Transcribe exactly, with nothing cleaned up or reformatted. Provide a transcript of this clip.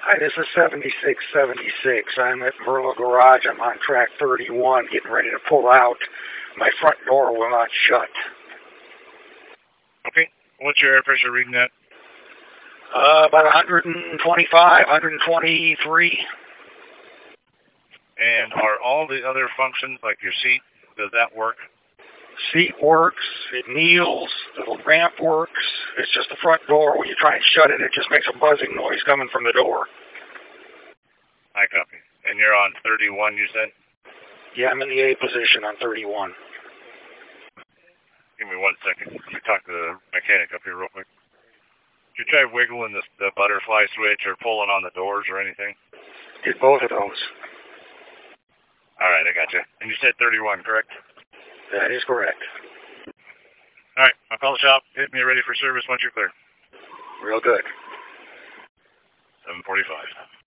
Hi, this is seventy-six seventy-six. I'm at Merle Garage. I'm on track thirty-one, getting ready to pull out. My front door will not shut. Okay. What's your air pressure reading at? Uh, about one twenty-five, one twenty-three. And are all the other functions, like your seat, does that work? Seat works. It kneels. The ramp works. It's just the front door. When you try and shut it, it just makes a buzzing noise coming from the door. I copy. And you're on thirty-one, you said? Yeah, I'm in the A position on thirty-one. Give me one second. Let me talk to the mechanic up here real quick. Did you try wiggling the, the butterfly switch or pulling on the doors or anything? Did both of those. All right, I got you. And you said thirty-one, correct? That is correct. All right, I'll call the shop. Hit me ready for service once you're clear. Real good. seven forty-five.